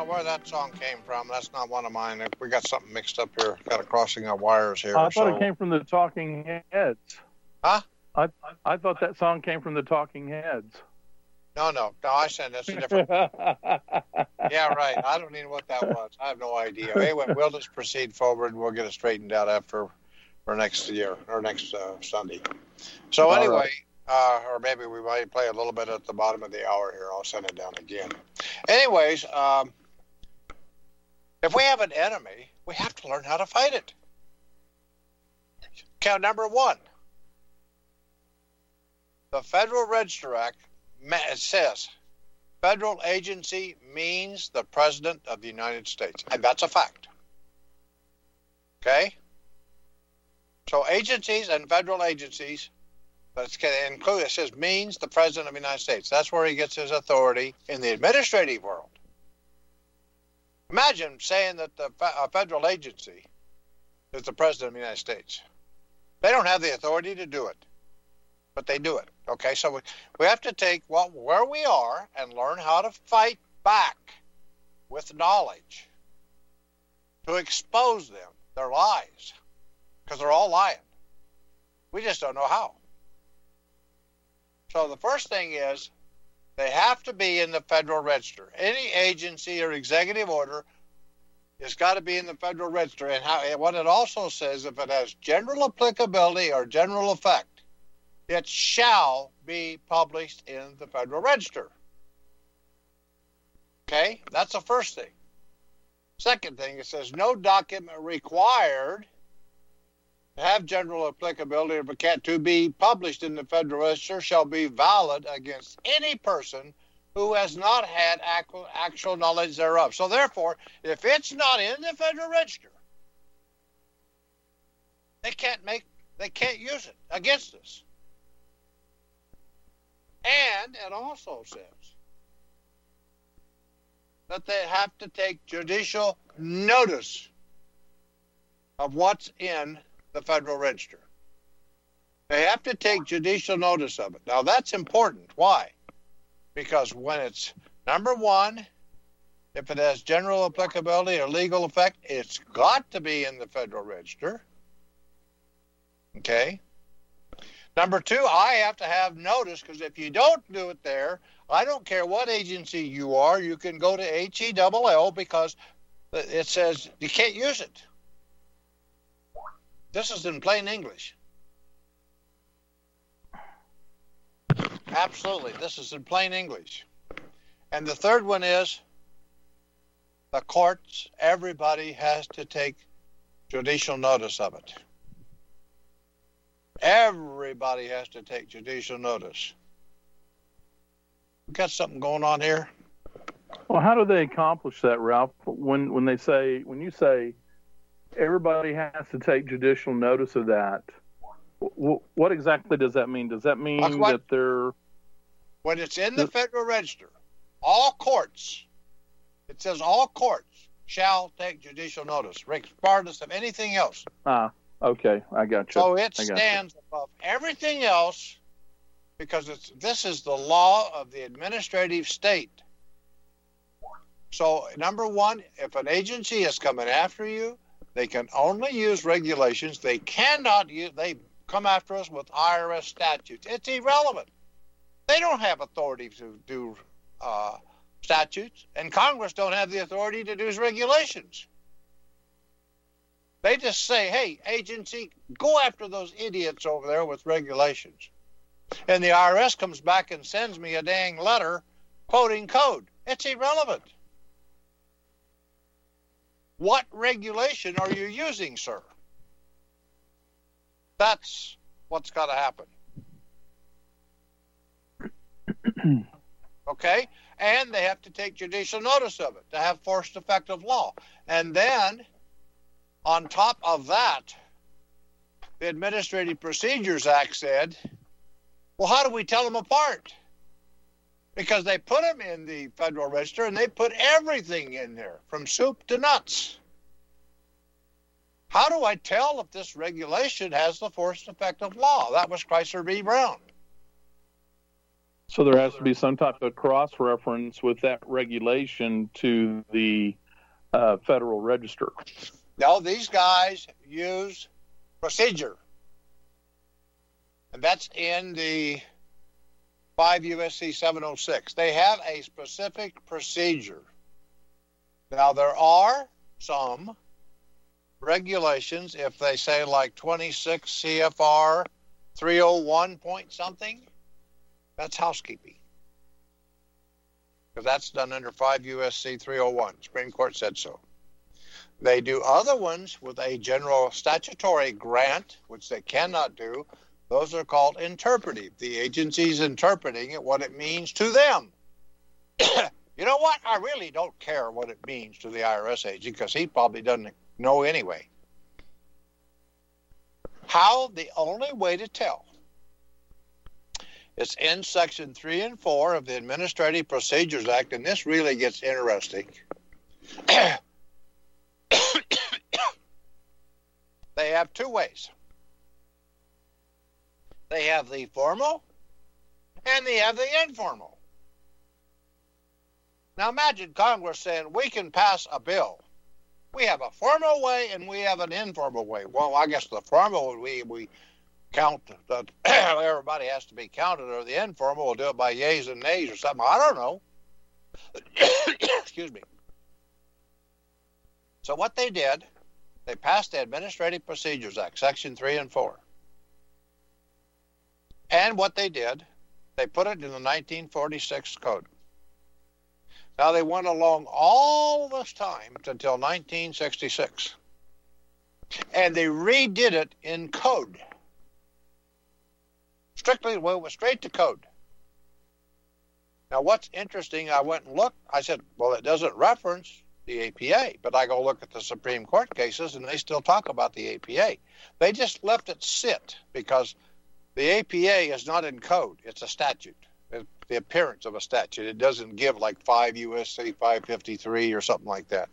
know where that song came from. That's not one of mine. We got something mixed up here. Got a crossing of wires here. I thought it came from the Talking Heads. Huh? I thought that song came from the Talking Heads. No, I said that's a different. Yeah, right. I don't even know what that was. I have no idea. Anyway, we'll just proceed forward. We'll get it straightened out after for next year or next Sunday. So anyway, or maybe we might play a little bit at the bottom of the hour here. I'll send it down again. Anyways, if we have an enemy, we have to learn how to fight it. Count number one. The Federal Register Act says federal agency means the President of the United States. And that's a fact. Okay? So agencies and federal agencies, let's include, it says means the President of the United States. That's where he gets his authority in the administrative world. Imagine saying that a federal agency is the President of the United States. They don't have the authority to do it, but they do it. Okay, so we have to take where we are and learn how to fight back with knowledge to expose them, their lies, because they're all lying. We just don't know how. So the first thing is they have to be in the Federal Register. Any agency or executive order has got to be in the Federal Register. And what it also says, if it has general applicability or general effect, it shall be published in the Federal Register. Okay, that's the first thing. Second thing, it says no document required to have general applicability or to be published in the Federal Register shall be valid against any person who has not had actual knowledge thereof. So therefore, if it's not in the Federal Register, they can't use it against us. And it also says that they have to take judicial notice of what's in the Federal Register. They have to take judicial notice of it. Now, that's important. Why? Because when it's, number one, if it has general applicability or legal effect, it's got to be in the Federal Register. Okay? Number two, I have to have notice, because if you don't do it there, I don't care what agency you are, you can go to HELL because it says you can't use it. This is in plain English. Absolutely, this is in plain English. And the third one is the courts, everybody has to take judicial notice of it. Everybody has to take judicial notice. We got something going on here. Well, how do they accomplish that, Ralph? When you say everybody has to take judicial notice of that, what exactly does that mean? Does that mean that they're... When it's in the Federal Register, all courts, it says all courts shall take judicial notice, regardless of anything else. Okay, I got you. So it stands above everything else because this is the law of the administrative state. So, number one, if an agency is coming after you, they can only use regulations. They cannot use, they come after us with IRS statutes. It's irrelevant. They don't have authority to do statutes, and Congress don't have the authority to do regulations. They just say, hey, agency, go after those idiots over there with regulations. And the IRS comes back and sends me a dang letter quoting code. It's irrelevant. What regulation are you using, sir? That's what's got to happen. Okay? And they have to take judicial notice of it to have force effective law. And then, on top of that, the Administrative Procedures Act said, well, how do we tell them apart? Because they put them in the Federal Register and they put everything in there, from soup to nuts. How do I tell if this regulation has the force effective law? That was Chrysler v. Brown. So there has to be some type of cross-reference with that regulation to the Federal Register. No, these guys use procedure. And that's in the 5 U.S.C. 706. They have a specific procedure. Now, there are some regulations, if they say like 26 CFR 301 point something, that's housekeeping. Because that's done under 5 U.S.C. 301. Supreme Court said so. They do other ones with a general statutory grant, which they cannot do. Those are called interpretive. The agency's interpreting it, what it means to them. You know what? I really don't care what it means to the IRS agent because he probably doesn't know anyway. How? The only way to tell. It's in Section 3 and 4 of the Administrative Procedures Act, and this really gets interesting. They have two ways. They have the formal and they have the informal. Now imagine Congress saying we can pass a bill. We have a formal way and we have an informal way. Well, I guess the formal we count that everybody has to be counted, or the informal will do it by yays and nays or something. I don't know. Excuse me. So what they did, they passed the Administrative Procedures Act, Section 3 and 4. And what they did, they put it in the 1946 code. Now, they went along all this time until 1966. And they redid it in code. Strictly, well, it was straight to code. Now, what's interesting, I went and looked. I said, well, it doesn't reference the APA. But I go look at the Supreme Court cases, and they still talk about the APA. They just left it sit because the APA is not in code. It's a statute. It's the appearance of a statute. It doesn't give like 5 U.S.C. 553 or something like that.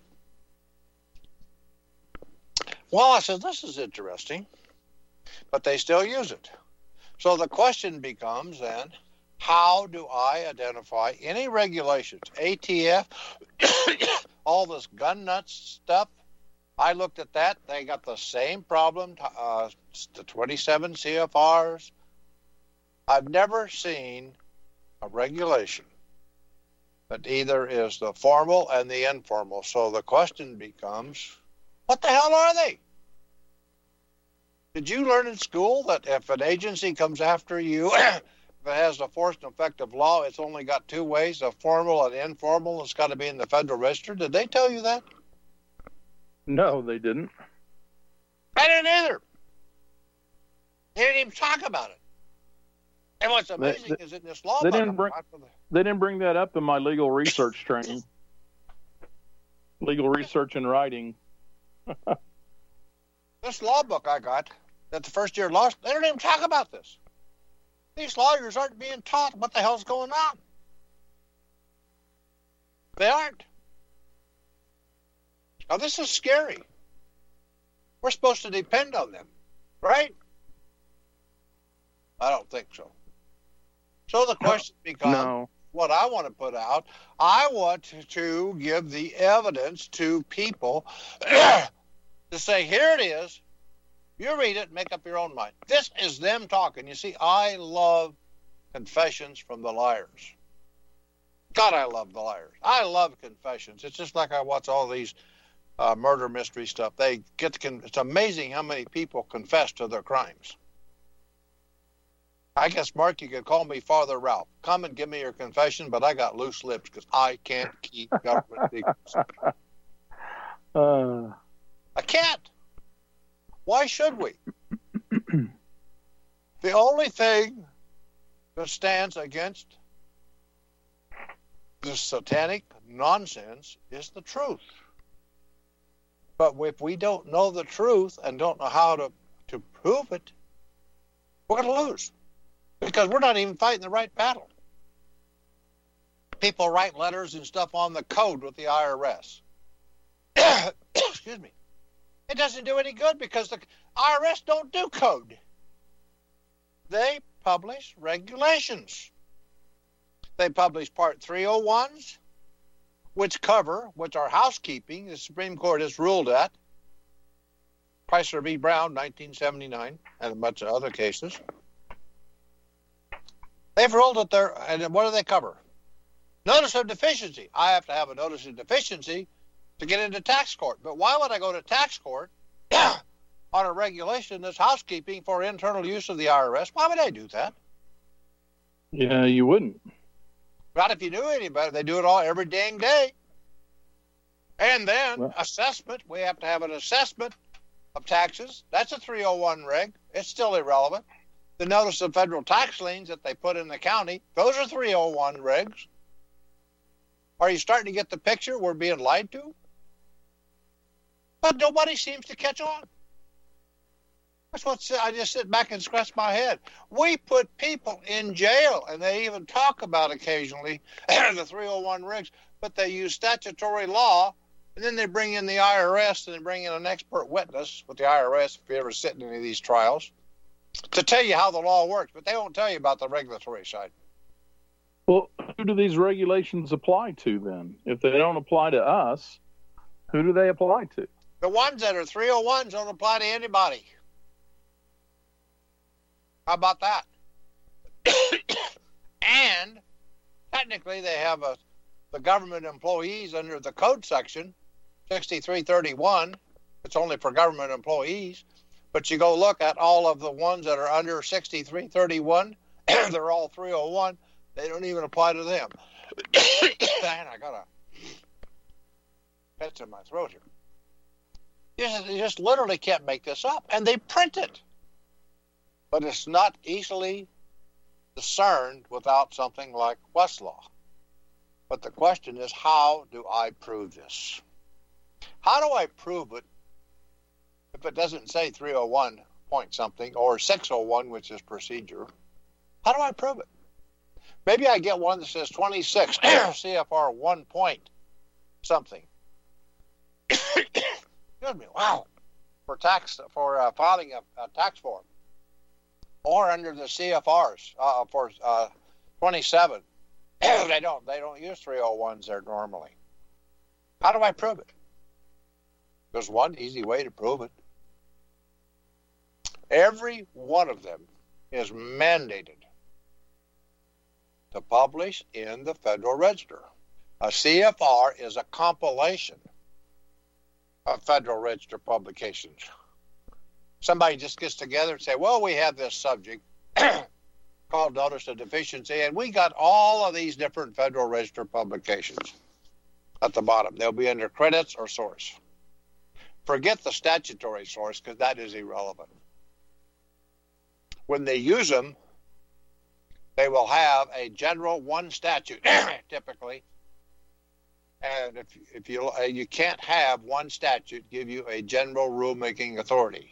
Well, I said, this is interesting. But they still use it. So the question becomes then, how do I identify any regulations? ATF, all this gun nuts stuff, I looked at that. They got the same problem, the 27 CFRs. I've never seen a regulation that either is the formal and the informal. So the question becomes, what the hell are they? Did you learn in school that if an agency comes after you, if it has a force and effective law, it's only got two ways, a formal and informal? It's got to be in the Federal Register. Did they tell you that? No, they didn't. I didn't either. They didn't even talk about it. And what's amazing is in this law, they didn't bring that up in my legal research training. Legal research and writing. This law book I got at the first year law, they don't even talk about this. These lawyers aren't being taught what the hell's going on. They aren't. Now, this is scary. We're supposed to depend on them, right? I don't think so. So the question becomes, what I want to put out, I want to give the evidence to people to say, here it is. You read it, make up your own mind. This is them talking. You see, I love confessions from the liars. God, I love the liars. I love confessions. It's just like I watch all these murder mystery stuff. They get it's amazing how many people confess to their crimes. I guess, Mark, you could call me Father Ralph. Come and give me your confession, but I got loose lips because I can't keep government secrets. I can't. Why should we? The only thing that stands against this satanic nonsense is the truth. But if we don't know the truth and don't know how to prove it, we're going to lose. Because we're not even fighting the right battle. People write letters and stuff on the code with the IRS. Excuse me. It doesn't do any good because the IRS don't do code. They publish regulations. They publish Part 301s, which are housekeeping. The Supreme Court has ruled that. Chrysler v. Brown, 1979, and a bunch of other cases. They've ruled that and what do they cover? Notice of deficiency. I have to have a notice of deficiency to get into tax court. But why would I go to tax court on a regulation that's housekeeping for internal use of the IRS? Why would I do that? Yeah, you wouldn't. Not if you knew any better. They do it all every dang day. And then assessment. We have to have an assessment of taxes. That's a 301 reg. It's still irrelevant. The notice of federal tax liens that they put in the county, those are 301 regs. Are you starting to get the picture we're being lied to? But nobody seems to catch on. That's what I just sit back and scratch my head. We put people in jail, and they even talk about occasionally the 301 regs, but they use statutory law, and then they bring in the IRS, and they bring in an expert witness with the IRS, if you ever sit in any of these trials, to tell you how the law works, but they won't tell you about the regulatory side. Well, who do these regulations apply to then? If they don't apply to us, who do they apply to? The ones that are 301s don't apply to anybody. How about that? And technically they have the government employees under the code section, 6331. It's only for government employees. But you go look at all of the ones that are under 6331, they're all 301. They don't even apply to them. And I got a catch in my throat here. You just literally can't make this up. And they print it. But it's not easily discerned without something like Westlaw. But the question is, how do I prove this? How do I prove it if it doesn't say 301 point something or 601, which is procedure? How do I prove it? Maybe I get one that says 26 CFR 1 point something. Excuse me. Wow. For filing a tax form, or under the CFRs for 27. They don't use 301s there normally. How do I prove it? There's one easy way to prove it. Every one of them is mandated to publish in the Federal Register. A CFR is a compilation of Federal Register publications. Somebody just gets together and say, well, we have this subject called Notice of Deficiency, and we got all of these different Federal Register publications at the bottom. They'll be under credits or source. Forget the statutory source, because that is irrelevant. When they use them, they will have a general one statute, typically. And if you can't have one statute give you a general rulemaking authority.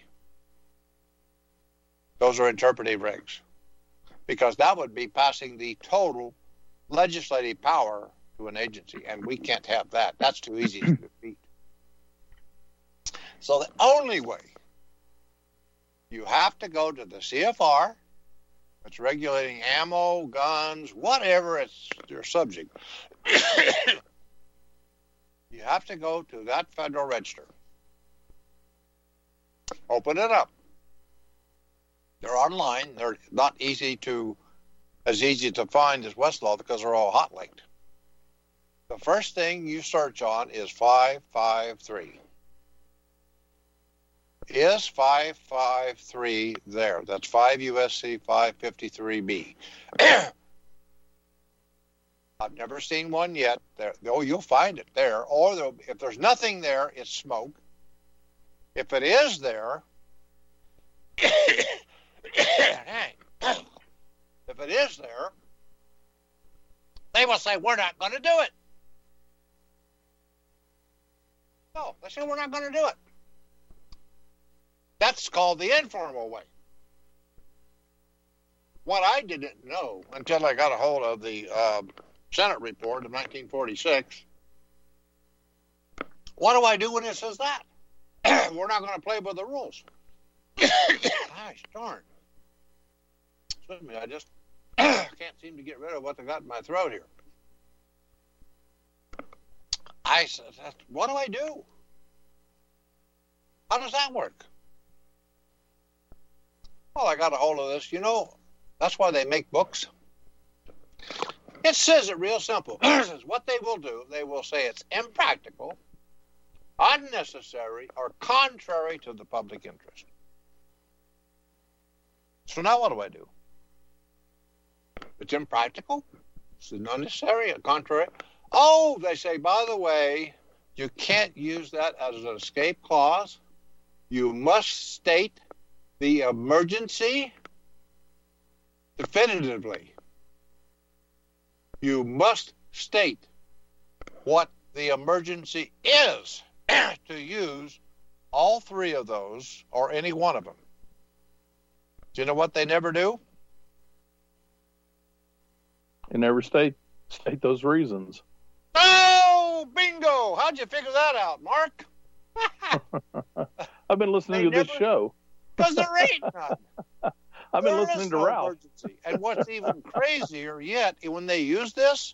Those are interpretive regs, because that would be passing the total legislative power to an agency, and we can't have that. That's too easy to defeat. So the only way, you have to go to the CFR, it's regulating ammo, guns, whatever it's your subject. You have to go to that Federal Register. Open it up. They're online. They're not as easy to find as Westlaw, because they're all hot linked. The first thing you search on is 553. Is 553 there? That's 5 USC 553B. I've never seen one yet. You'll find it there. Or if there's nothing there, it's smoke. If it is there, if it is there, they will say, we're not going to do it. No, they say, we're not going to do it. That's called the informal way. What I didn't know until I got a hold of the Senate report of 1946, what do I do when it says that? We're not going to play by the rules. Gosh darn. Excuse me, I just can't seem to get rid of what they got in my throat here. I said, what do I do? How does that work? Well, I got a hold of this. That's why they make books. It says it real simple. It says what they will do, they will say it's impractical, unnecessary, or contrary to the public interest. So now what do I do? It's impractical, it's unnecessary, or contrary. Oh, they say, by the way, you can't use that as an escape clause. You must state the emergency definitively. You must state what the emergency is to use all three of those or any one of them. Do you know what they never do? They never state those reasons. Oh, bingo! How'd you figure that out, Mark? I've been listening to this show. Because there ain't none. I've been listening to Ralph. Emergency. And what's even crazier yet, when they use this,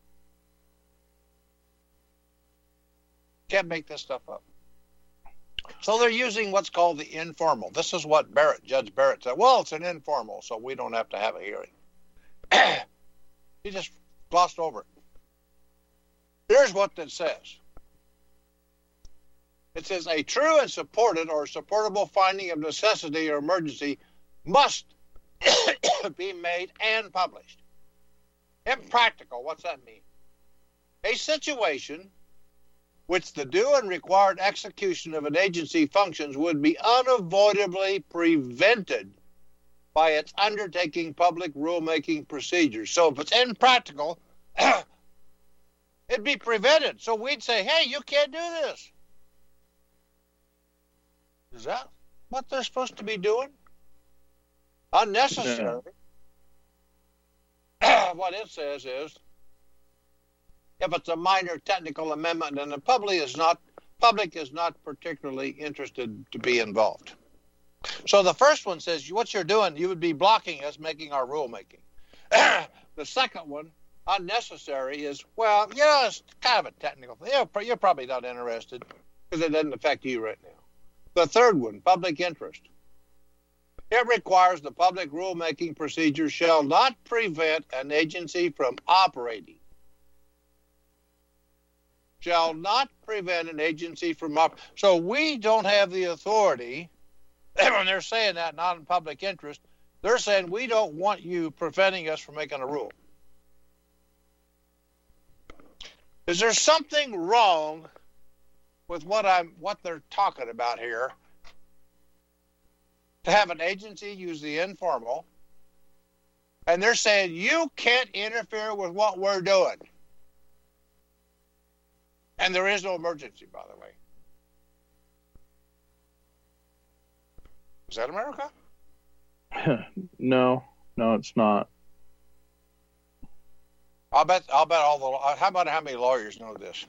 can't make this stuff up. So they're using what's called the informal. This is what Judge Barrett said. Well, it's an informal, so we don't have to have a hearing. He just glossed over it. Here's what it says. It says, a true and supported or supportable finding of necessity or emergency must be made and published. Impractical, what's that mean? A situation which the due and required execution of an agency functions would be unavoidably prevented by its undertaking public rulemaking procedures. So if it's impractical, it'd be prevented. So we'd say, hey, you can't do this. Is that what they're supposed to be doing? Unnecessary. Yeah. What it says is, if it's a minor technical amendment and the public is not particularly interested to be involved. So the first one says, what you're doing, you would be blocking us making our rulemaking. The second one, unnecessary, is, well, it's kind of a technical thing. You're probably not interested because it doesn't affect you right now. The third one, public interest. It requires the public rulemaking procedure shall not prevent an agency from operating. Shall not prevent an agency from operating. So we don't have the authority, when they're saying that, not in public interest, they're saying we don't want you preventing us from making a rule. Is there something wrong with what they're talking about here? To have an agency use the informal, and they're saying you can't interfere with what we're doing. And there is no emergency, by the way. Is that America? No, it's not. I'll bet how about how many lawyers know this?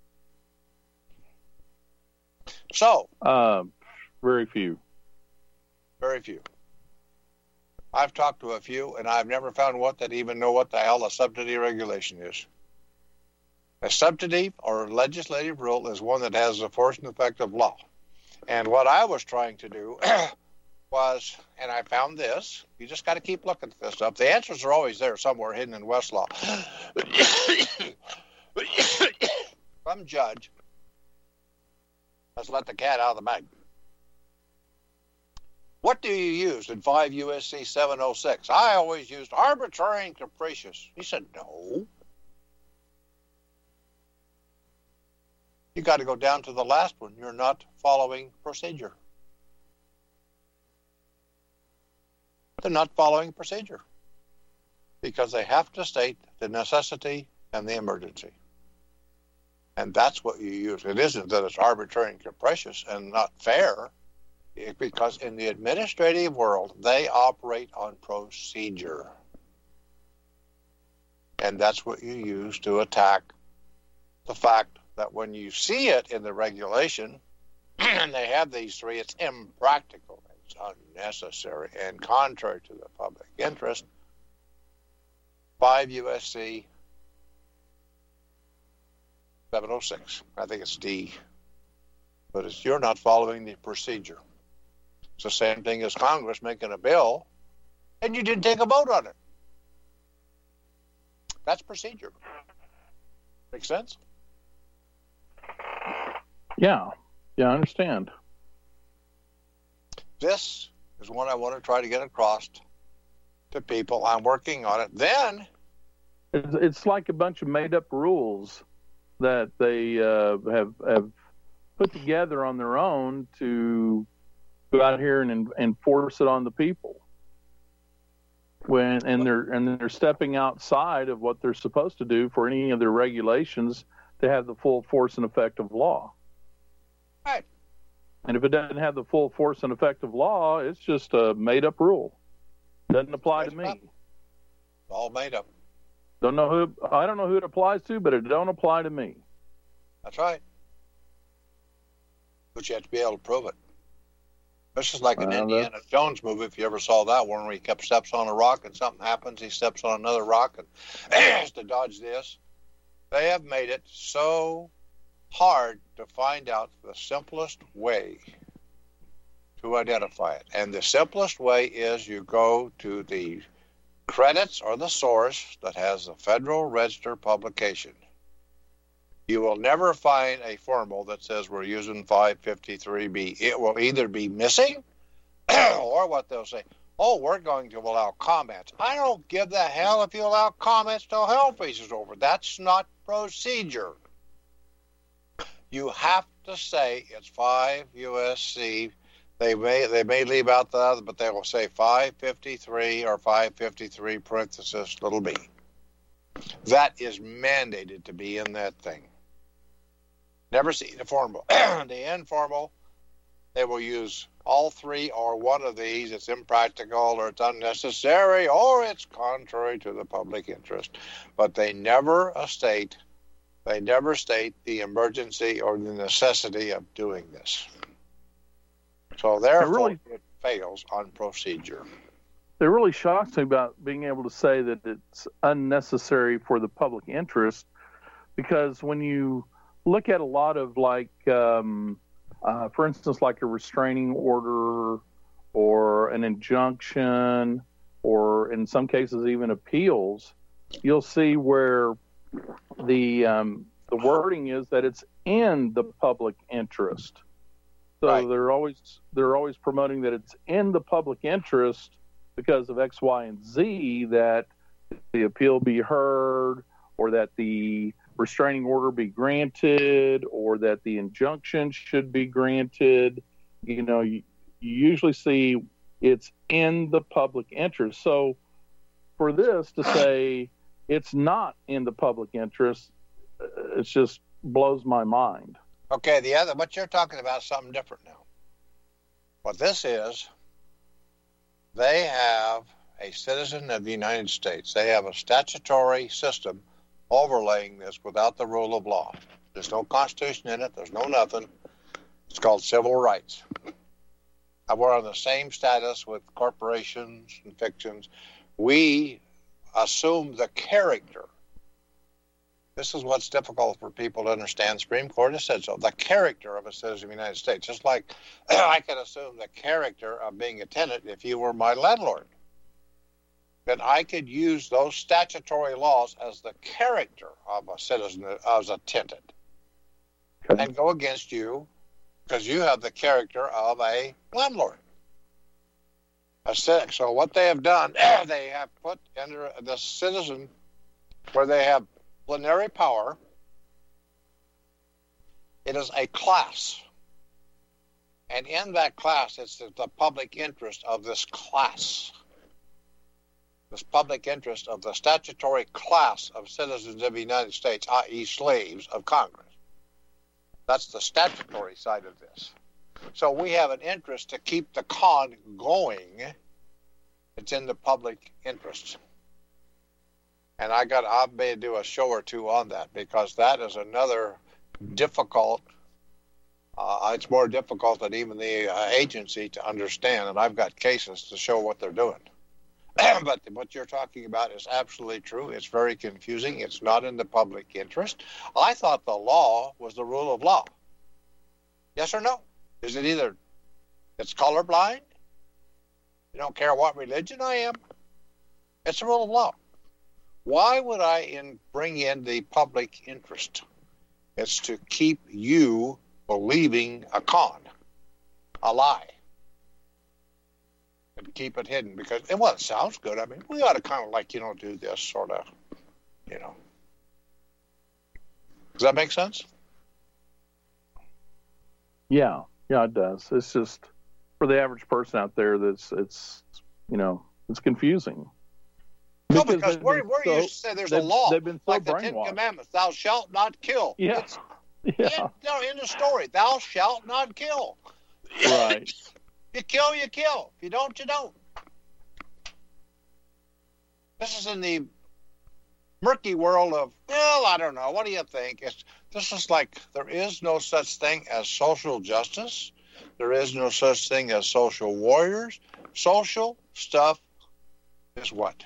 So, very few. Very few. I've talked to a few, and I've never found one that even know what the hell a subsidy regulation is. A subsidy or legislative rule is one that has the force and effect of law. And what I was trying to do was, and I found this, you just got to keep looking at this stuff. The answers are always there somewhere hidden in Westlaw. Some judge has let the cat out of the bag. What do you use in 5 U.S.C. 706? I always used arbitrary and capricious. He said, no. You got to go down to the last one. You're not following procedure. They're not following procedure because they have to state the necessity and the emergency. And that's what you use. It isn't that it's arbitrary and capricious and not fair, because in the administrative world, they operate on procedure. And that's what you use to attack the fact that when you see it in the regulation, and they have these three, it's impractical, it's unnecessary, and contrary to the public interest. 5 USC 706. I think it's D. But you're not following the procedure. It's the same thing as Congress making a bill, and you didn't take a vote on it. That's procedure. Make sense? Yeah, I understand. This is what I want to try to get across to people. I'm working on it. Then it's like a bunch of made-up rules that they have put together on their own to go out here and enforce it on the people. They're stepping outside of what they're supposed to do for any of their regulations to have the full force and effect of law. Right. And if it doesn't have the full force and effect of law, it's just a made-up rule. Doesn't apply to me. It's all made up. I don't know who it applies to, but it don't apply to me. That's right. But you have to be able to prove it. This is like an Indiana Jones movie, if you ever saw that one, where he kept steps on a rock and something happens, he steps on another rock and has to dodge this. They have made it so hard to find out the simplest way to identify it. And the simplest way is you go to the credits or the source that has the Federal Register publication. You will never find a formal that says we're using 553B. It will either be missing or what they'll say, oh, we're going to allow comments. I don't give the hell if you allow comments till hell freezes over. That's not procedure. You have to say it's 5 USC. They may leave out the other, but they will say 553 or 553 parenthesis little b. That is mandated to be in that thing. Never see the formal. The informal, they will use all three or one of these. It's impractical or it's unnecessary or it's contrary to the public interest. But they never state the emergency or the necessity of doing this. So therefore, it fails on procedure. It really shocks me about being able to say that it's unnecessary for the public interest, because when you look at a lot of for instance, like a restraining order or an injunction, or in some cases even appeals, you'll see where the wording is that it's in the public interest. So right. they're always promoting that it's in the public interest because of X, Y, and Z that the appeal be heard, or that the restraining order be granted, or that the injunction should be granted. You usually see it's in the public interest. So for this to say it's not in the public interest, it just blows my mind. Okay, what you're talking about is something different now. What this is, they have a citizen of the United States. They have a statutory system overlaying this without the rule of law. There's no constitution in it. There's no nothing. It's called civil rights. We're on the same status with corporations and fictions. We assume the character. This is what's difficult for people to understand. Supreme Court has said so. The character of a citizen of the United States. Just like I could assume the character of being a tenant if you were my landlord. Then I could use those statutory laws as the character of a citizen, as a tenant, and go against you because you have the character of a landlord. So what they have done, they have put under the citizen where they have plenary power. It is a class. And in that class, it's the public interest of this class. This public interest of the statutory class of citizens of the United States, i.e. slaves of Congress. That's the statutory side of this. So we have an interest to keep the con going. It's in the public interest. And I may do a show or two on that, because that is another difficult, it's more difficult than even the agency to understand. And I've got cases to show what they're doing. But what you're talking about is absolutely true. It's very confusing. It's not in the public interest. I thought the law was the rule of law. Yes or no? Is it either it's colorblind? You don't care what religion I am? It's the rule of law. Why would I bring in the public interest? It's to keep you believing a con, a lie, and keep it hidden because, well, it sounds good. I mean, we ought to kind of like, do this sort of, Does that make sense? Yeah, it does. It's just for the average person out there it's confusing. No, because we're used to say there's a law. They've been so like the brainwashed. 10 Commandments, thou shalt not kill. Yeah. In the story, thou shalt not kill. Right. You kill, you kill. If you don't, you don't. This is in the murky world of, I don't know. What do you think? This is like there is no such thing as social justice. There is no such thing as social warriors. Social stuff is what?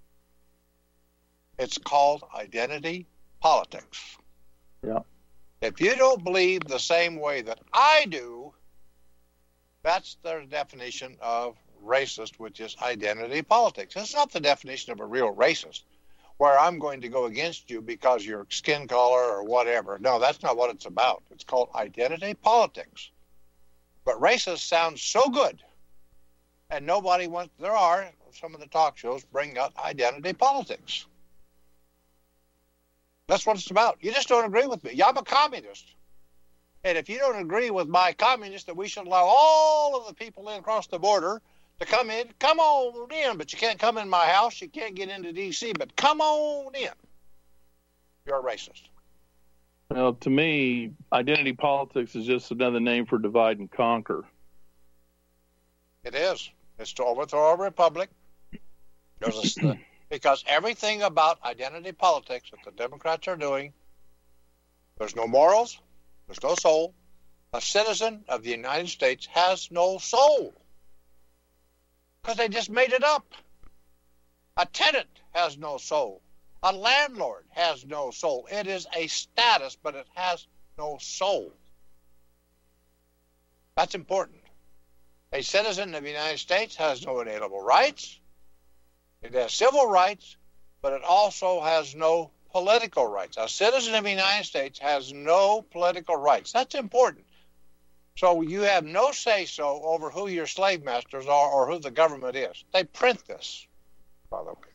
It's called identity politics. Yeah. If you don't believe the same way that I do, that's the definition of racist, which is identity politics. It's not the definition of a real racist, where I'm going to go against you because your skin color or whatever. No, that's not what it's about. It's called identity politics. But racist sounds so good, and nobody wants. There are some of the talk shows bring up identity politics. That's what it's about. You just don't agree with me. I'm a communist. And if you don't agree with my communist that we should allow all of the people in across the border to come in, come on in. But you can't come in my house. You can't get into D.C., but come on in. You're a racist. Well, to me, identity politics is just another name for divide and conquer. It is. It's to overthrow a republic. Because everything about identity politics that the Democrats are doing, there's no morals, there's no soul. A citizen of the United States has no soul because they just made it up. A tenant has no soul. A landlord has no soul. It is a status, but it has no soul. That's important. A citizen of the United States has no inalienable rights. It has civil rights, but it also has no political rights. A citizen of the United States has no political rights. That's important. So you have no say-so over who your slave masters are or who the government is. They print this, by the way.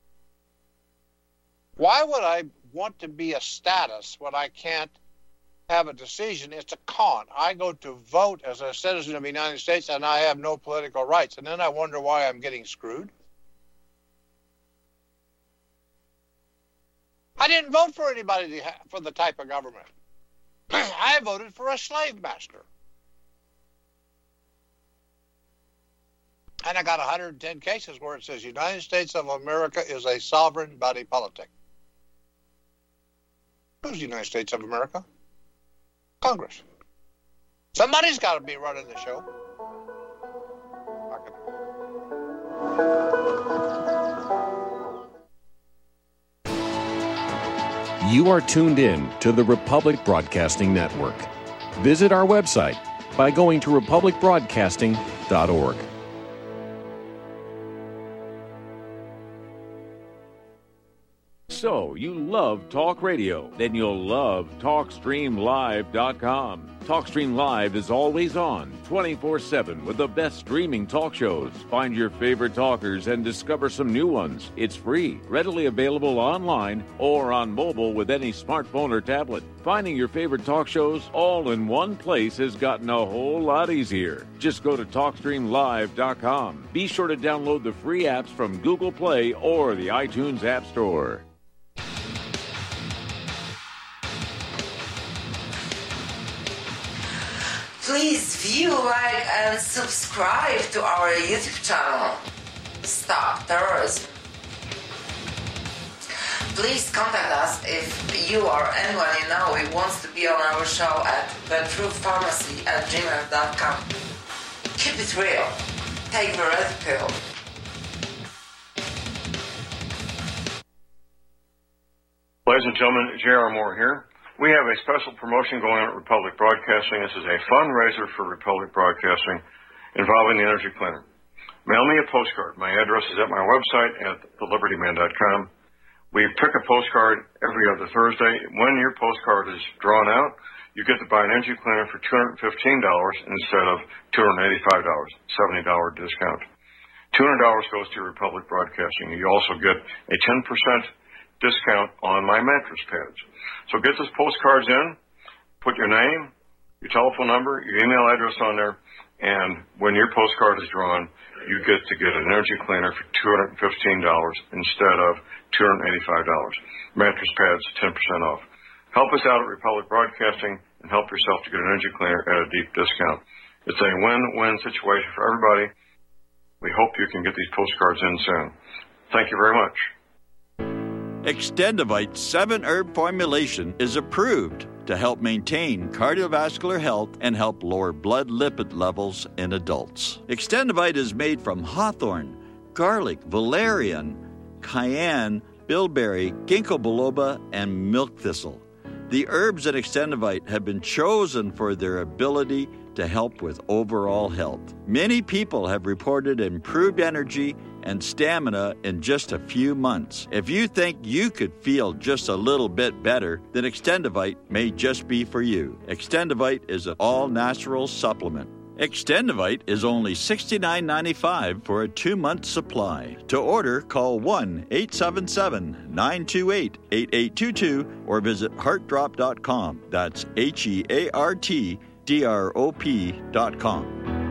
Why would I want to be a status when I can't have a decision? It's a con. I go to vote as a citizen of the United States and I have no political rights. And then I wonder why I'm getting screwed. I didn't vote for anybody for the type of government. I voted for a slave master. And I got 110 cases where it says United States of America is a sovereign body politic. Who's the United States of America? Congress. Somebody's got to be running the show. You are tuned in to the Republic Broadcasting Network. Visit our website by going to republicbroadcasting.org. So, you love talk radio? Then you'll love TalkStreamLive.com. TalkStream Live is always on, 24/7, with the best streaming talk shows. Find your favorite talkers and discover some new ones. It's free, readily available online or on mobile with any smartphone or tablet. Finding your favorite talk shows all in one place has gotten a whole lot easier. Just go to TalkStreamLive.com. Be sure to download the free apps from Google Play or the iTunes App Store. Please view, like, and subscribe to our YouTube channel. Stop Terrorism. Please contact us if you or anyone you know who wants to be on our show at thetruthpharmacy@gmail.com. Keep it real. Take the red pill. Ladies and gentlemen, J.R. Moore here. We have a special promotion going on at Republic Broadcasting. This is a fundraiser for Republic Broadcasting involving the Energy Cleaner. Mail me a postcard. My address is at my website at thelibertyman.com. We pick a postcard every other Thursday. When your postcard is drawn out, you get to buy an Energy Cleaner for $215 instead of $285, $70 discount. $200 goes to Republic Broadcasting. You also get a 10% discount on my mattress pads. So get those postcards in, put your name, your telephone number, your email address on there, and when your postcard is drawn, you get to get an Energy Cleaner for $215 instead of $285. Mattress pads, 10% off. Help us out at Republic Broadcasting and help yourself to get an Energy Cleaner at a deep discount. It's a win-win situation for everybody. We hope you can get these postcards in soon. Thank you very much. Extendivite 7-herb formulation is approved to help maintain cardiovascular health and help lower blood lipid levels in adults. Extendivite is made from hawthorn, garlic, valerian, cayenne, bilberry, ginkgo biloba, and milk thistle. The herbs in Extendivite have been chosen for their ability to help with overall health. Many people have reported improved energy and stamina in just a few months. If you think you could feel just a little bit better, then Extendivite may just be for you. Extendivite is an all-natural supplement. Extendivite is only $69.95 for a 2-month supply. To order, call 1-877-928-8822 or visit heartdrop.com. That's HEARTDROP.com.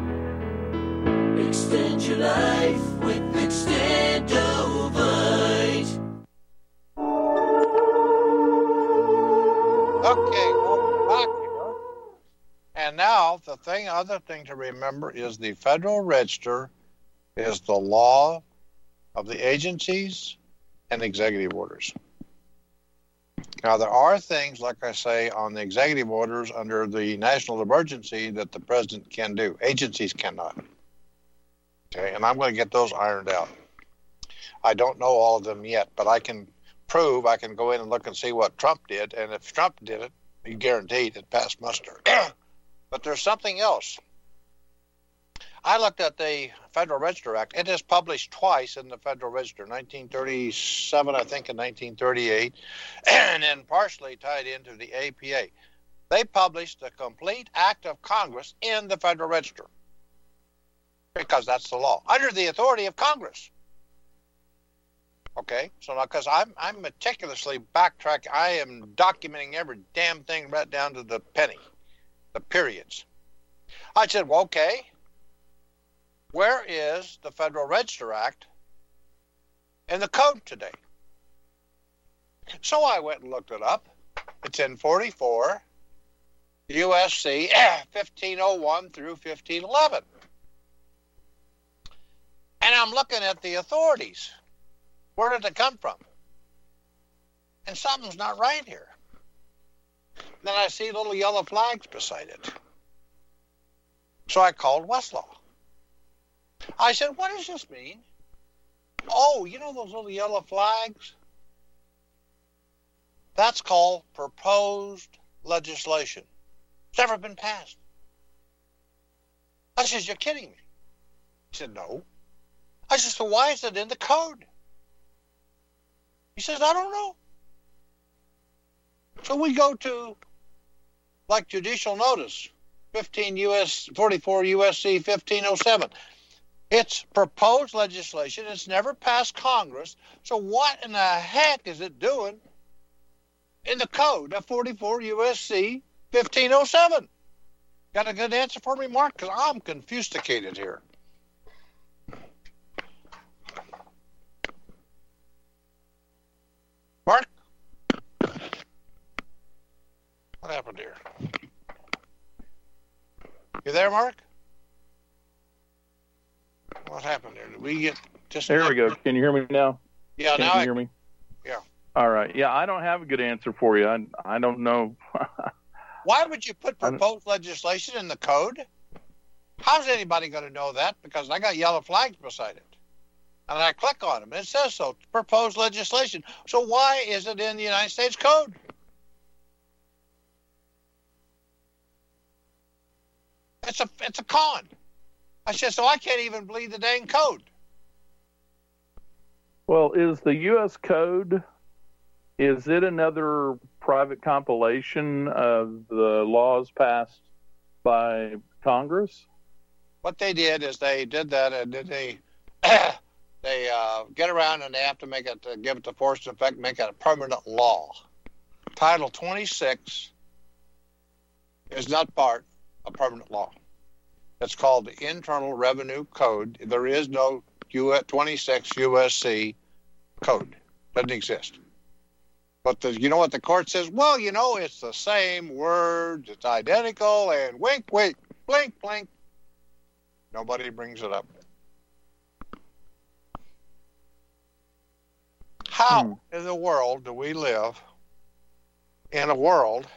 Extend your life with Extendovite. Okay, welcome back here. And now the other thing to remember is the Federal Register is the law of the agencies and executive orders. Now, there are things, like I say, on the executive orders under the national emergency that the president can do. Agencies cannot. Okay, and I'm going to get those ironed out. I don't know all of them yet, but I can go in and look and see what Trump did, and if Trump did it, you guaranteed it passed muster. But there's something else. I looked at the Federal Register Act. It is published twice in the Federal Register, 1937, I think, and 1938, and then partially tied into the APA. They published the complete act of Congress in the Federal Register because that's the law, under the authority of Congress. Okay, so now because I'm meticulously backtracking, I am documenting every damn thing right down to the penny, the periods. I said, well, okay, where is the Federal Register Act in the code today? So I went and looked it up. It's in 44 USC 1501 through 1511. And I'm looking at the authorities. Where did it come from? And something's not right here. Then I see little yellow flags beside it. So I called Westlaw. I said, what does this mean? Oh, you know those little yellow flags? That's called proposed legislation. It's never been passed. I said, you're kidding me. He said, no. I said, so why is it in the code? He says, I don't know. So we go to, like, judicial notice, 44 USC 1507. It's proposed legislation. It's never passed Congress. So what in the heck is it doing in the code of 44 USC 1507? Got a good answer for me, Mark? Because I'm confusticated here. Mark? What happened here? You there, Mark? What happened there? Did we get just... There we go. Can you hear me now? Yeah, now you hear me? Yeah. All right. Yeah, I don't have a good answer for you. I don't know. Why would you put proposed legislation in the code? How's anybody going to know that? Because I got yellow flags beside it. And I click on them. It says so, proposed legislation. So why is it in the United States Code? It's a con. I said, so I can't even believe the dang code. Well, is the U.S. Code, is it another private compilation of the laws passed by Congress? What they did is they did that, and then they get around and they have to make it, give it the force and effect, make it a permanent law. Title 26 is not part of permanent law. It's called the Internal Revenue Code. There is no 26 USC code. Doesn't exist. But you know what the court says? Well, it's the same words. It's identical, and wink, wink, blink, blink. Nobody brings it up. How in the world do we live in a world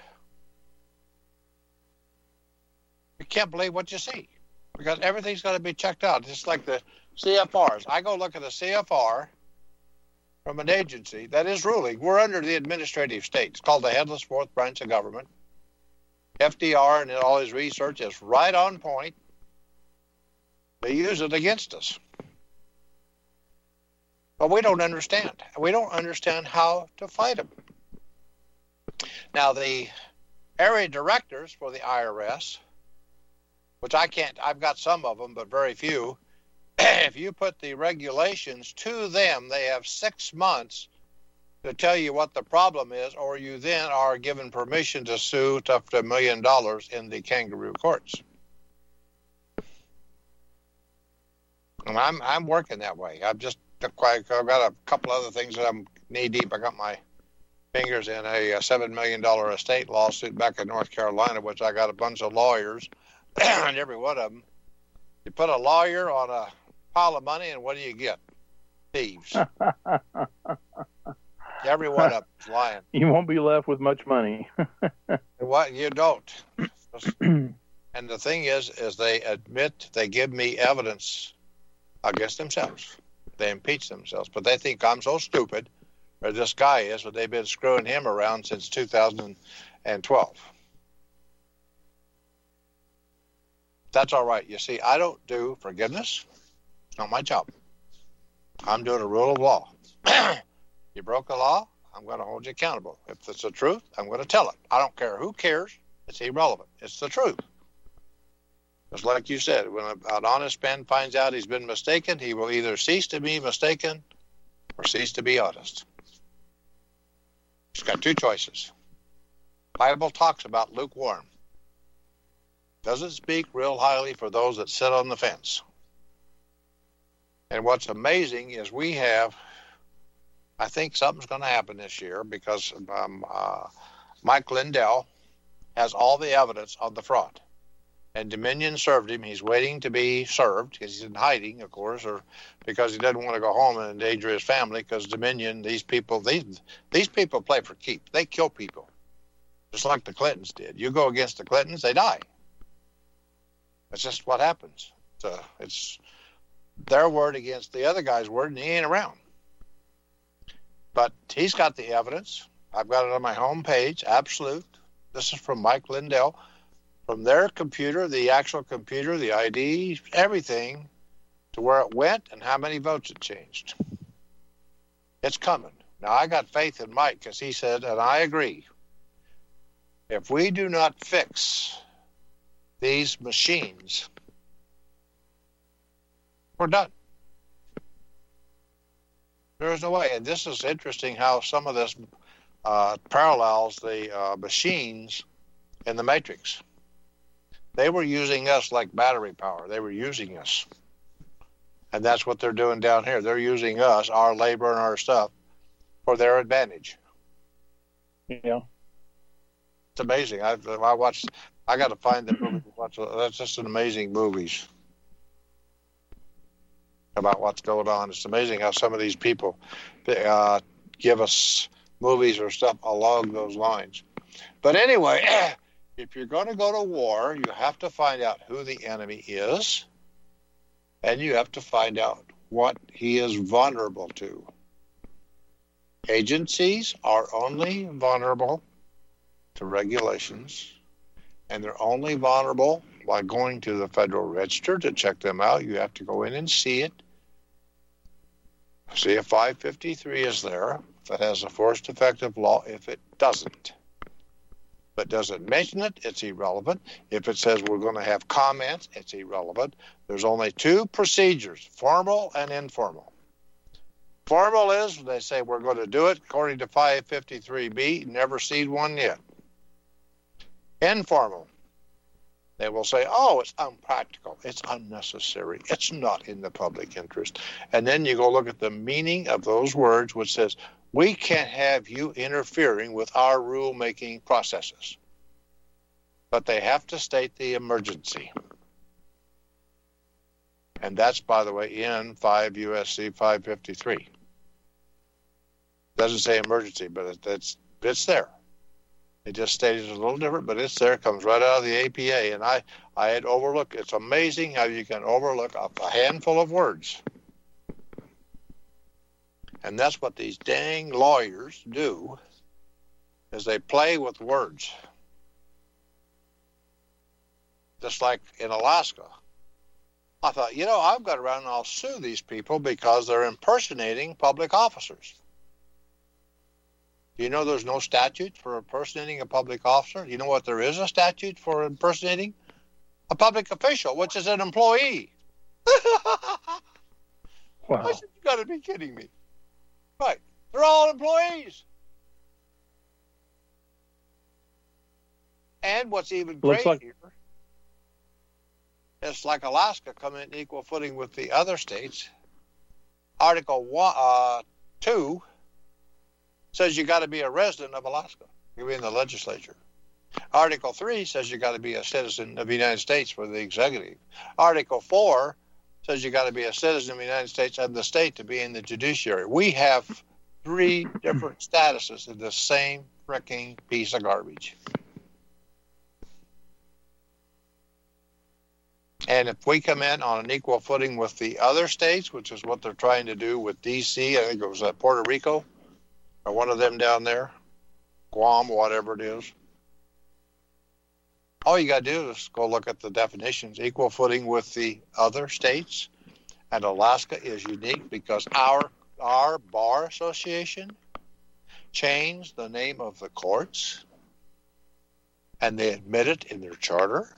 you can't believe what you see? Because everything's got to be checked out. Just like the CFRs. I go look at the CFR from an agency that is ruling. We're under the administrative state. It's called the Headless Fourth Branch of Government. FDR and all his research is right on point. They use it against us. But we don't understand. We don't understand how to fight them. Now, the area directors for the IRS, which I've got some of them, but very few. If you put the regulations to them, they have 6 months to tell you what the problem is, or you then are given permission to sue up to $1 million in the kangaroo courts. And I'm working that way. I've got a couple other things that I'm knee deep. I got my fingers in a $7 million estate lawsuit back in North Carolina, which I got a bunch of lawyers, and every one of them, you put a lawyer on a pile of money, and what do you get? Thieves. Every one of them is lying. You won't be left with much money. What? You don't. And the thing is they admit, they give me evidence against themselves. They impeach themselves, but they think I'm so stupid, or this guy is, but they've been screwing him around since 2012. That's all right. You see, I don't do forgiveness. It's not my job. I'm doing a rule of law. You broke the law, I'm going to hold you accountable. If it's the truth, I'm going to tell it. I don't care who cares. It's irrelevant. It's the truth. Just like you said, when an honest man finds out he's been mistaken, he will either cease to be mistaken or cease to be honest. He's got two choices. The Bible talks about lukewarm. Doesn't speak real highly for those that sit on the fence. And what's amazing is we have, I think something's going to happen this year because Mike Lindell has all the evidence on the fraud. And Dominion served him. He's waiting to be served because he's in hiding, of course, or because he doesn't want to go home and endanger his family. Because Dominion, these people play for keeps. They kill people, just like the Clintons did. You go against the Clintons, they die. That's just what happens. So it's their word against the other guy's word, and he ain't around. But he's got the evidence. I've got it on my home page. Absolute. This is from Mike Lindell. From their computer, the actual computer, the ID, everything, to where it went and how many votes it changed. It's coming. Now, I got faith in Mike because he said, and I agree, if we do not fix these machines, we're done. There is no way. And this is interesting how some of this parallels the machines in the Matrix. They were using us like battery power. They were using us. And that's what they're doing down here. They're using us, our labor and our stuff, for their advantage. Yeah. It's amazing. I got to find the movie to watch. That's just an amazing movies about what's going on. It's amazing how some of these people give us movies or stuff along those lines. But anyway, if you're going to go to war, you have to find out who the enemy is, and you have to find out what he is vulnerable to. Agencies are only vulnerable to regulations, and they're only vulnerable by going to the Federal Register to check them out. You have to go in and see it. See if 553 is there, if it has a force effective law, if it doesn't. If it doesn't mention it, it's irrelevant. If it says we're going to have comments, it's irrelevant. There's only two procedures, formal and informal. Formal is they say we're going to do it according to 553B, never seen one yet. Informal, they will say, oh, it's unpractical, it's unnecessary, it's not in the public interest. And then you go look at the meaning of those words, which says, we can't have you interfering with our rule-making processes. But they have to state the emergency. And that's, by the way, in 5 U.S.C. 553. Doesn't say emergency, but it's there. It just stated a little different, but it's there. It comes right out of the APA. And I had overlooked. It's amazing how you can overlook a handful of words. And that's what these dang lawyers do, is they play with words. Just like in Alaska. I thought, I'll go around and I'll sue these people because they're impersonating public officers. Do you know there's no statute for impersonating a public officer? You know what there is a statute for impersonating? A public official, which is an employee. Wow. I said, you got to be kidding me. Right. They're all employees. And what's even greater here, it's like Alaska coming in equal footing with the other states. Article 2 says you got to be a resident of Alaska. You're in the legislature. Article 3 says you got to be a citizen of the United States for the executive. Article 4 says you got to be a citizen of the United States and the state to be in the judiciary. We have 3 different statuses in the same freaking piece of garbage. And if we come in on an equal footing with the other states, which is what they're trying to do with D.C., I think it was Puerto Rico, or one of them down there, Guam, whatever it is. All you got to do is go look at the definitions. Equal footing with the other states. And Alaska is unique because our bar association changed the name of the courts, and they admit it in their charter.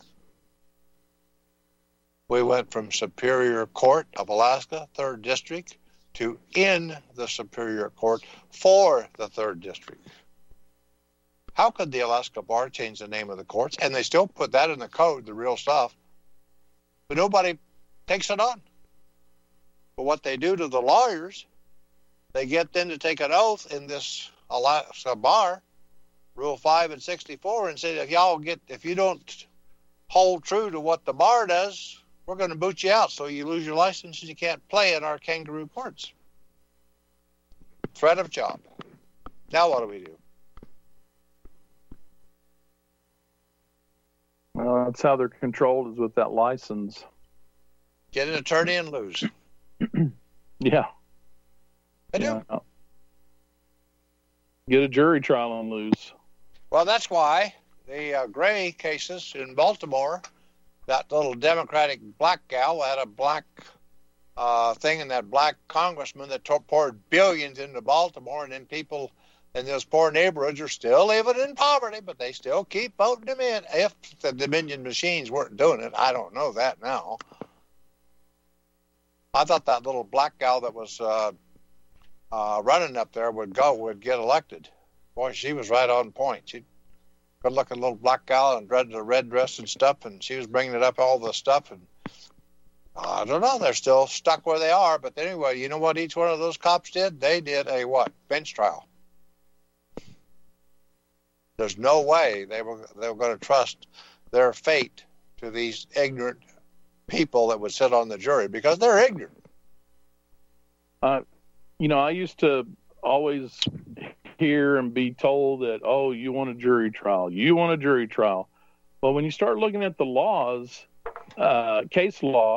We went from Superior Court of Alaska, 3rd District, to in the Superior Court for the 3rd District. How could the Alaska Bar change the name of the courts? And they still put that in the code, the real stuff. But nobody takes it on. But what they do to the lawyers, they get them to take an oath in this Alaska Bar, Rule 5 and 64, and say, if you don't hold true to what the bar does, we're going to boot you out so you lose your license and you can't play in our kangaroo courts. Threat of job. Now what do we do? Well, that's how they're controlled, is with that license. Get an attorney and lose. Yeah. They do. Get a jury trial and lose. Well, that's why the Gray cases in Baltimore, that little Democratic black gal had a black thing, and that black congressman that poured billions into Baltimore, and then people in those poor neighborhoods are still living in poverty, but they still keep voting them in. If the Dominion machines weren't doing it, I don't know that now. I thought that little black gal that was running up there would get elected. Boy, she was right on point. She good-looking little black gal and a red dress and stuff, and she was bringing it up all the stuff. And I don't know, they're still stuck where they are. But anyway, you know what each one of those cops did? They did a what? Bench trial. There's no way they were going to trust their fate to these ignorant people that would sit on the jury because they're ignorant. I used to always hear and be told that, oh, you want a jury trial. You want a jury trial. Well, when you start looking at the laws, case law,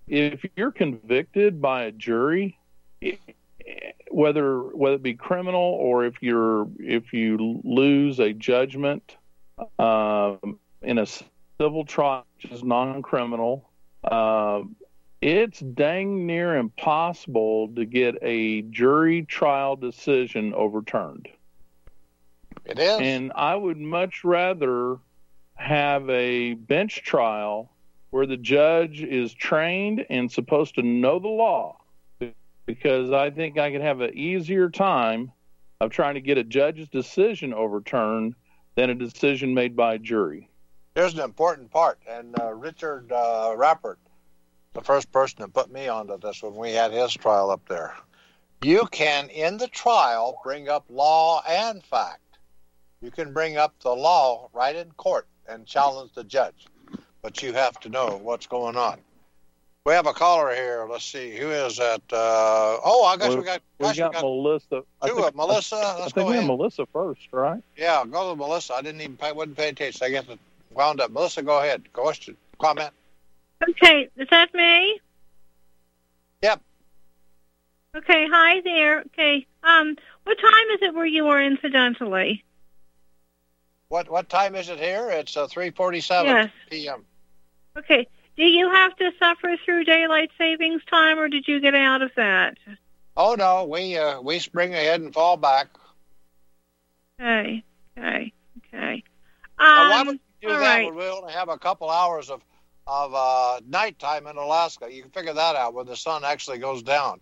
if you're convicted by a jury, whether it be criminal or if you lose a judgment in a civil trial, which is non-criminal, it's dang near impossible to get a jury trial decision overturned. It is. And I would much rather have a bench trial where the judge is trained and supposed to know the law, because I think I could have an easier time of trying to get a judge's decision overturned than a decision made by a jury. Here's an important part, and Richard Rappert, the first person that put me onto this when we had his trial up there. You can, in the trial, bring up law and fact. You can bring up the law right in court and challenge the judge, but you have to know what's going on. We have a caller here. Let's see. Who is that? I guess we got Melissa. Melissa. I think we have Melissa first, right? Yeah, go to Melissa. I wouldn't pay attention. I guess it wound up. Melissa, go ahead. Question, comment. Okay, is that me? Yep. Okay, hi there. Okay, what time is it where you are, incidentally? What time is it here? It's 3:47 p.m. Okay. Do you have to suffer through daylight savings time, or did you get out of that? Oh no, we spring ahead and fall back. Okay. Now, why would you do that right. when we only have a couple hours of nighttime in Alaska? You can figure that out when the sun actually goes down.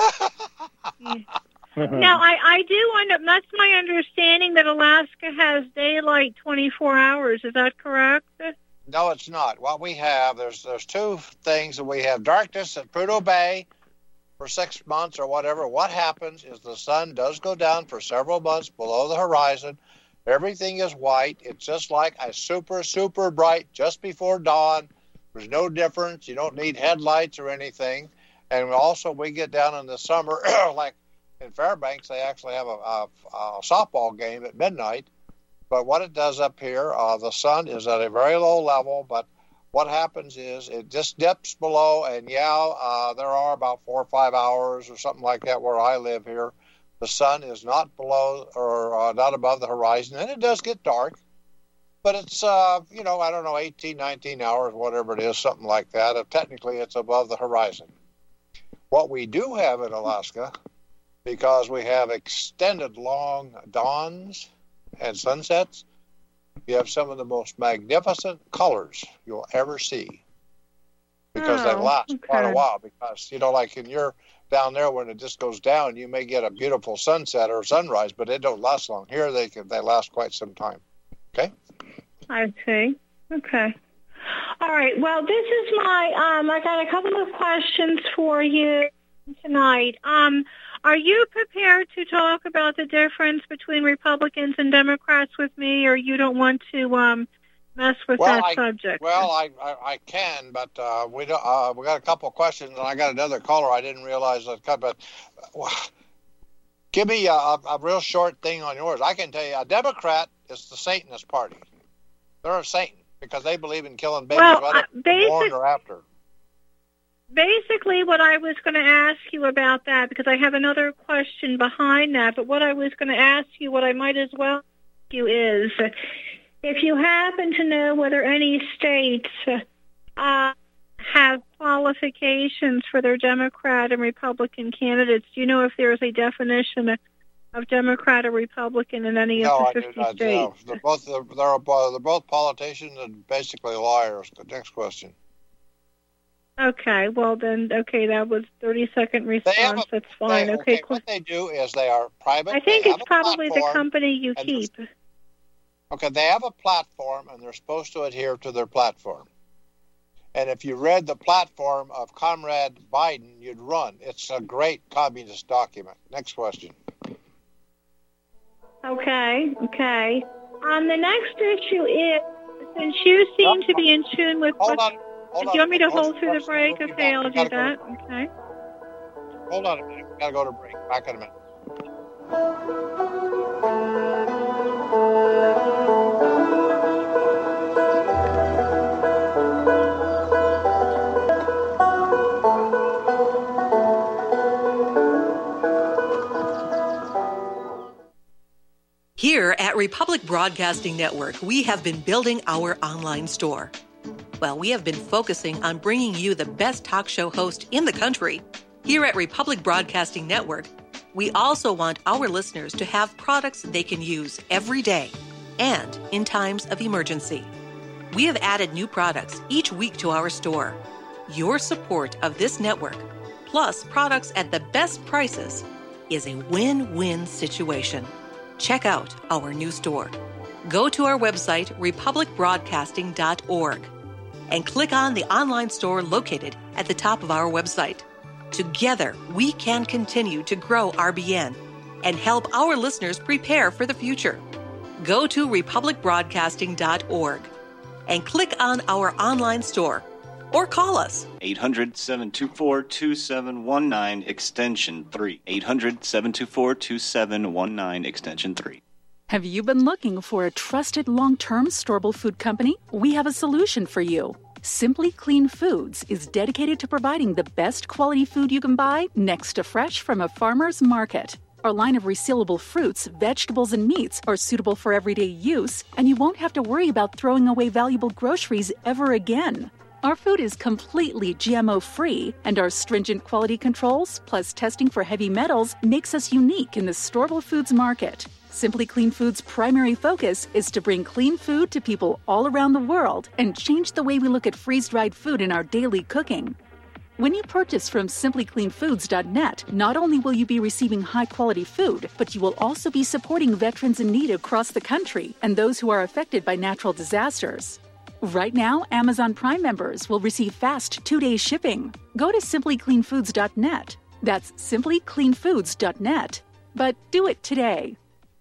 Now, I do that's my understanding that Alaska has daylight 24 hours. Is that correct? No, it's not. What we have, there's two things. That we have darkness at Prudhoe Bay for 6 months or whatever. What happens is the sun does go down for several months below the horizon. Everything is white. It's just like a super, super bright just before dawn. There's no difference. You don't need headlights or anything. And also we get down in the summer, like in Fairbanks, they actually have a softball game at midnight. But what it does up here, the sun is at a very low level, but what happens is it just dips below, and there are about 4 or 5 hours or something like that where I live here. The sun is not below or not above the horizon, and it does get dark, but it's, I don't know, 18, 19 hours, whatever it is, something like that. Technically, it's above the horizon. What we do have in Alaska, because we have extended long dawns and sunsets, you have some of the most magnificent colors you'll ever see, because they last quite a while. Because, like in your down there, when it just goes down, you may get a beautiful sunset or sunrise, but it don't last long. Here, they last quite some time. Okay? I see. Okay. All right. Well, this is I got a couple of questions for you tonight. Are you prepared to talk about the difference between Republicans and Democrats with me, or you don't want to mess with that subject? Well, I can, but we don't. We got a couple of questions, and I got another caller. I didn't realize that. But give me a real short thing on yours. I can tell you, a Democrat is the Satanist party. They're a Satan because they believe in killing babies whether born or after. Basically, what I was going to ask you about that, because I have another question behind that, but what I was going to ask you, what I might as well ask you is, if you happen to know whether any states have qualifications for their Democrat and Republican candidates, do you know if there is a definition of Democrat or Republican in any of the 50 states? No. They're both politicians and basically liars. The next question. Okay, well then, that was 30-second response. That's fine. Okay, what they do is they are private. I think it's probably the company you keep. Okay, they have a platform, and they're supposed to adhere to their platform. And if you read the platform of Comrade Biden, you'd run. It's a great communist document. Next question. Okay. The next issue is, since you seem to be in tune with do you want me to hold through the break? Okay, I'll do that. Okay. Hold on a minute. We got to go to break. Back in a minute. Republic Broadcasting Network, we have been building our online store. Well, we have been focusing on bringing you the best talk show host in the country. Here at Republic Broadcasting Network, we also want our listeners to have products they can use every day and in times of emergency. We have added new products each week to our store. Your support of this network, plus products at the best prices, is a win-win situation. Check out our new store. Go to our website, republicbroadcasting.org, and click on the online store located at the top of our website. Together, we can continue to grow RBN and help our listeners prepare for the future. Go to republicbroadcasting.org and click on our online store or call us. 800-724-2719, extension 3. 800-724-2719, extension 3. Have you been looking for a trusted long-term storable food company? We have a solution for you. Simply Clean Foods is dedicated to providing the best quality food you can buy next to fresh from a farmer's market. Our line of resealable fruits, vegetables, and meats are suitable for everyday use, and you won't have to worry about throwing away valuable groceries ever again. Our food is completely GMO-free, and our stringent quality controls, plus testing for heavy metals, makes us unique in the storable foods market. Simply Clean Foods' primary focus is to bring clean food to people all around the world and change the way we look at freeze-dried food in our daily cooking. When you purchase from simplycleanfoods.net, not only will you be receiving high-quality food, but you will also be supporting veterans in need across the country and those who are affected by natural disasters. Right now, Amazon Prime members will receive fast 2-day shipping. Go to simplycleanfoods.net. That's simplycleanfoods.net. But do it today.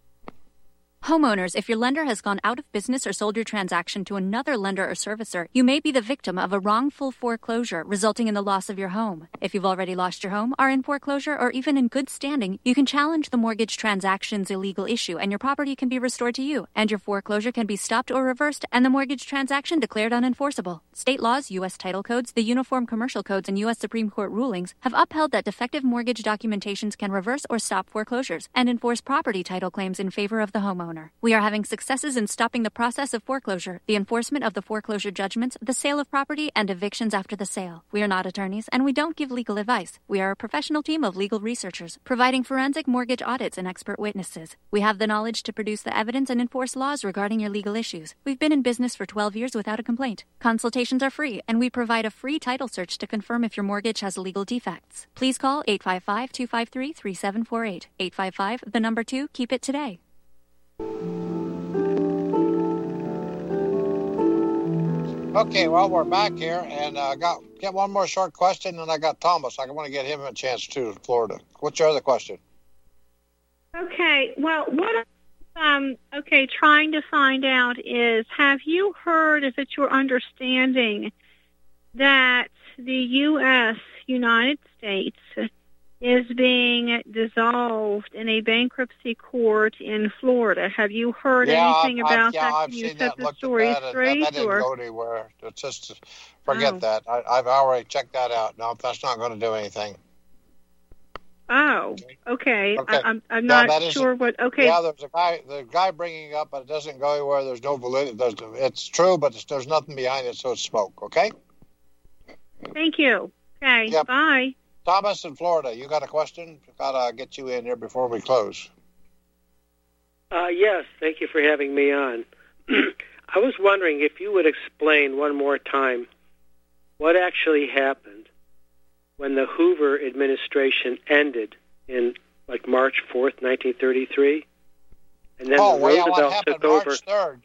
Homeowners, if your lender has gone out of business or sold your transaction to another lender or servicer, you may be the victim of a wrongful foreclosure resulting in the loss of your home. If you've already lost your home, are in foreclosure, or even in good standing, you can challenge the mortgage transaction's illegal issue and your property can be restored to you, and your foreclosure can be stopped or reversed and the mortgage transaction declared unenforceable. State laws, U.S. title codes, the Uniform Commercial Codes, and U.S. Supreme Court rulings have upheld that defective mortgage documentations can reverse or stop foreclosures and enforce property title claims in favor of the homeowner. We are having successes in stopping the process of foreclosure, the enforcement of the foreclosure judgments, the sale of property, and evictions after the sale. We are not attorneys, and we don't give legal advice. We are a professional team of legal researchers, providing forensic mortgage audits and expert witnesses. We have the knowledge to produce the evidence and enforce laws regarding your legal issues. We've been in business for 12 years without a complaint. Consultations are free, and we provide a free title search to confirm if your mortgage has legal defects. Please call 855-253-3748. 855, 2, keep it today. Okay, well, we're back here, and get one more short question, and I got Thomas. I want to get him a chance, too, in Florida. What's your other question? Okay, well, what I'm trying to find out is, have you heard, if it's your understanding, that the United States, is being dissolved in a bankruptcy court in Florida? Have you heard anything about that? I've Can you seen set that, the story straight? That didn't go anywhere. It's just, forget that. I've already checked that out. No, that's not going to do anything. Oh, okay. I'm not sure what. Okay. Yeah, there's the guy bringing it up, but it doesn't go anywhere. There's no validity. It's true, but there's nothing behind it, so it's smoke. Okay. Thank you. Okay. Yep. Bye. Thomas in Florida, you got a question? Gotta get you in here before we close. Yes, thank you for having me on. I was wondering if you would explain one more time what actually happened when the Hoover administration ended in March 4th, 1933, and then Roosevelt what happened took over. March 3rd,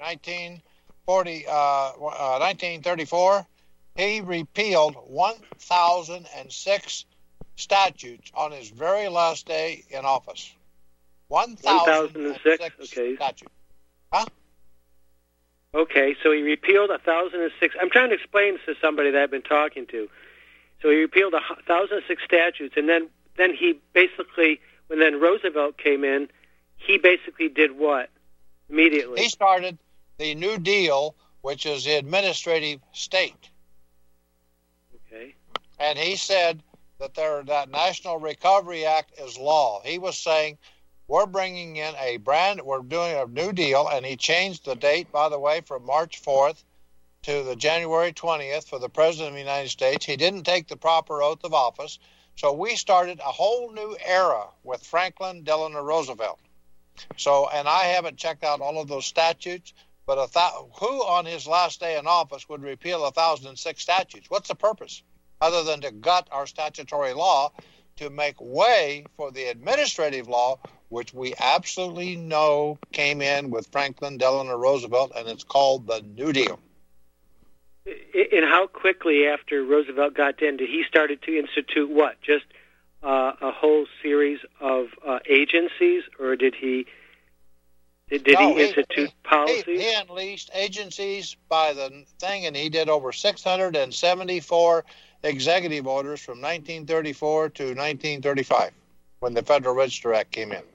1934. He repealed 1,006 statutes on his very last day in office. 1,006 okay. statutes. Huh? Okay, so he repealed 1,006. I'm trying to explain this to somebody that I've been talking to. So he repealed 1,006 statutes, and then he basically, when then Roosevelt came in, he basically did what immediately? He started the New Deal, which is the administrative state. Okay. And he said that National Recovery Act is law. He was saying we're bringing in we're doing a new deal, and he changed the date, by the way, from March 4th to the January 20th for the President of the United States. He didn't take the proper oath of office. So we started a whole new era with Franklin Delano Roosevelt. So, and I haven't checked out all of those statutes, but who on his last day in office would repeal 1,006 statutes? What's the purpose? Other than to gut our statutory law to make way for the administrative law, which we absolutely know came in with Franklin Delano Roosevelt, and it's called the New Deal. And how quickly after Roosevelt got in did he started to institute what? Just a whole series of agencies, or did he institute policies? He unleashed agencies by the thing, and he did over 674 executive orders from 1934 to 1935 when the Federal Register Act came in.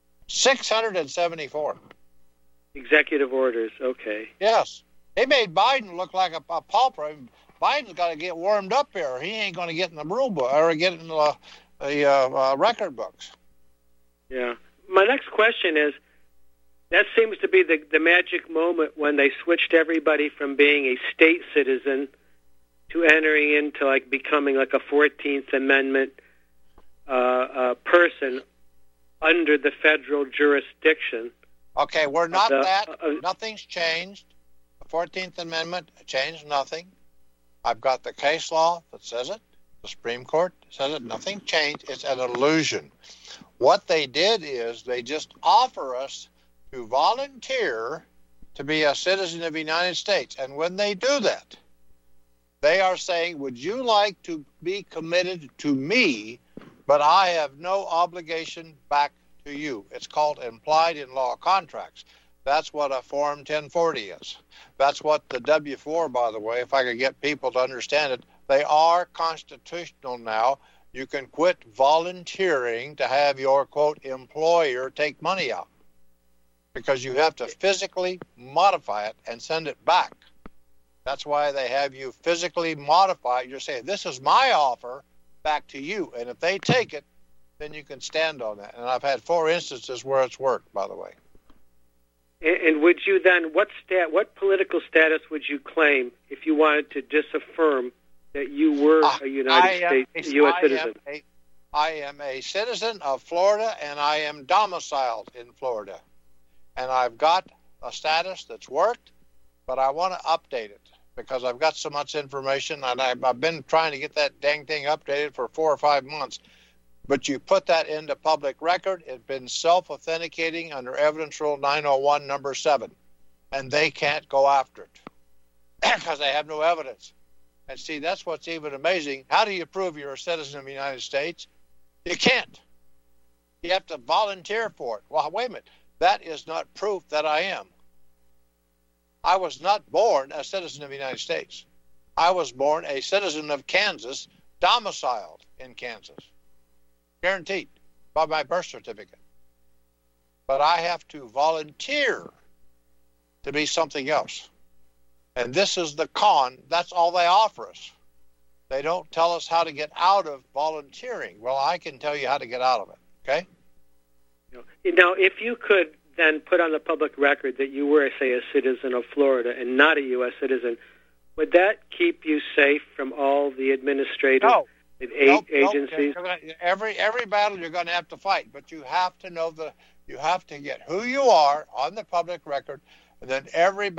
674. Executive orders, okay. Yes. He made Biden look like a pauper. Biden's got to get warmed up here. He ain't going to get in the rule book or get in the record books. Yeah. My next question is, that seems to be the magic moment when they switched everybody from being a state citizen to entering into like becoming like a 14th Amendment person under the federal jurisdiction. Okay, we're not nothing's changed. 14th Amendment changed nothing. I've got the case law that says it. The Supreme Court says it. Nothing changed. It's an illusion. What they did is they just offer us to volunteer to be a citizen of the United States. And when they do that, they are saying, would you like to be committed to me, but I have no obligation back to you? It's called implied in law contracts. That's what a Form 1040 is. That's what the W-4, by the way, if I could get people to understand it, they are constitutional now. You can quit volunteering to have your, quote, employer take money out because you have to physically modify it and send it back. That's why they have you physically modify it. You're saying, this is my offer back to you. And if they take it, then you can stand on that. And I've had 4 instances where it's worked, by the way. And would you then, what political status would you claim if you wanted to disaffirm that you were a United States U.S. citizen? I am a citizen of Florida, and I am domiciled in Florida. And I've got a status that's worked, but I want to update it because I've got so much information, and I've been trying to get that dang thing updated for 4 or 5 months. But you put that into public record, it's been self-authenticating under Evidence Rule 901, number 7. And they can't go after it because they have no evidence. And see, that's what's even amazing. How do you prove you're a citizen of the United States? You can't. You have to volunteer for it. Well, wait a minute. That is not proof that I am. I was not born a citizen of the United States. I was born a citizen of Kansas, domiciled in Kansas. Guaranteed by my birth certificate. But I have to volunteer to be something else. And this is the con. That's all they offer us. They don't tell us how to get out of volunteering. Well, I can tell you how to get out of it. Okay? Now, if you could then put on the public record that you were, say, a citizen of Florida and not a U.S. citizen, would that keep you safe from all the administrative agencies? Every battle you're going to have to fight, but you have to know you have to get who you are on the public record, and then every